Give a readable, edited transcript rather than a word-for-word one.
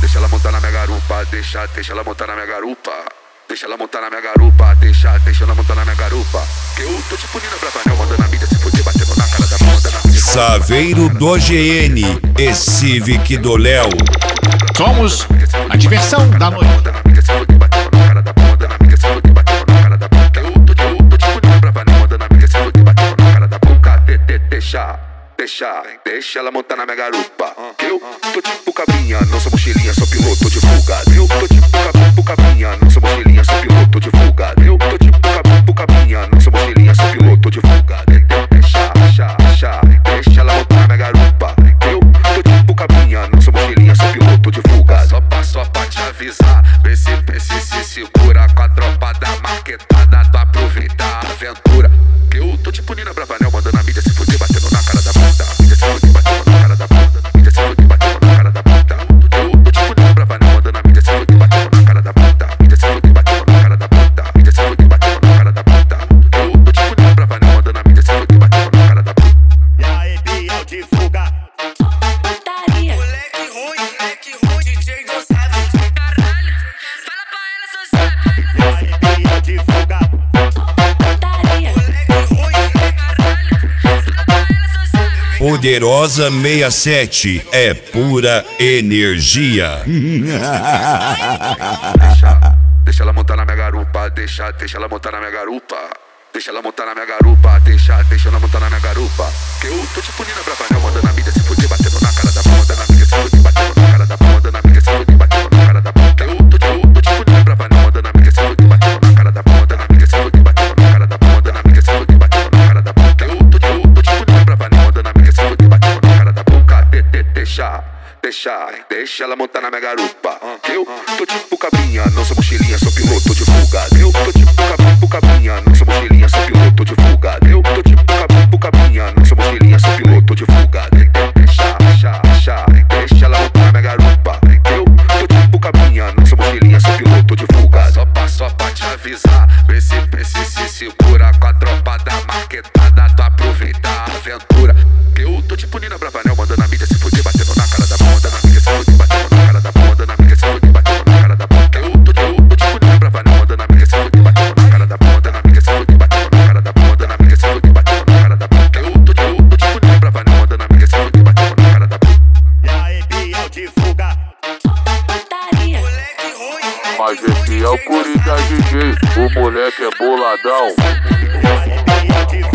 Deixa ela montar na minha garupa, deixa ela montar na minha garupa. Deixa ela montar na minha garupa, deixa ela montar na minha garupa. Que eu tô tipo Nina Bravanel, mandando a mídia se fuder, batendo na cara da bunda na mídia. Saveiro do GN e Civic do Léo. Somos a diversão da noite. Deixa ela montar na minha garupa. Eu tô tipo cabrinha, não sou mochilinha, sou piloto de fuga. Eu tô tipo cabrinha, não sou mochilinha, sou piloto de fuga. Eu tô tipo cabrinha, não sou mochilinha, sou piloto de fuga. Deixa ela montar na minha garupa. Eu tô tipo cabrinha, não sou mochilinha, sou piloto de fuga. Só pra te avisar, vê se segura com a tropa da marquetada. Tu aproveita a aventura. Que eu tô tipo Nina Bravanel, mandando a mídia se fuder, batendo na cara da bunda. Mídia se fuder, batendo na cara da bunda. Mídia se fuder, batendo na cara da bunda. Eu tô tipo Nina Bravanel, mandando a mídia se fuder, batendo na cara da bunda. Mídia se fuder, batendo na cara da bunda. Mídia se fuder, batendo na cara da bunda. Eu tô tipo Nina Bravanel, mandando a mídia se fuder, batendo na cara da bunda. E aí, Biel de fuga. Putaria. Moleque ruim, DJ não sabe. Caralho, fala pra ela, só sabe. E aí, Biel de fuga. Putaria. Moleque ruim, caralho, fala pra ela, só sabe. Poderosa 67 é pura energia. Deixa ela montar na minha garupa, deixa ela montar na minha garupa. Deixa ela montar na minha garupa, deixa ela montar na minha garupa. Que eu tô tipo Nina Bravanel, mandando a mídia se fuder, batendo na cara da bunda, na mídia se fuder, batendo na cara da bunda, na mídia se fuder, batendo na cara da bunda. Eu tô tipo Nina Bravanel, mandando a mídia se fuder, batendo na cara da bunda, na mídia se fuder, batendo na cara da bunda, na mídia se fuder, batendo na cara da bunda. Eu tô tipo Nina Bravanel, mandando a mídia se fuder, batendo na cara da boca. Deixa ela montar na minha garupa. Eu tô tipo cabrinha, não sou mochilinha, sou piloto de fuga. Eu tô tipo cabrinha, não sou mochilinha, sou piloto de fuga. Eu tô tipo cabrinha, não sou mochilinha, sou piloto de fuga. Deixa ela montar na minha garupa. Eu tô tipo cabrinha, não sou mochilinha, sou piloto de fuga. Só pra te avisar, vê se segura com a tropa da marquetada. Tu aproveita a aventura. Que eu tô tipo Nina Bravanel, mandando a mídia se fuder, batendo na cara da bunda, na mídia se fuder, batendo na cara da bunda, na mídia se fuder, batendo na cara da bunda. Eu tô tipo Nina Bravanel, mandando a mídia se fuder, batendo na cara da bunda, na mídia se fuder, batendo na cara da bunda, na mídia se fuder, batendo na cara da bunda. Eu tô tipo Nina Bravanel, mandando a mídia se fuder, batendo na cara da bunda. E aí, Biel de fuga. Putaria. Moleque ruim, Mas esse é o Coringa DJ, o moleque é boladão. E aí, Biel de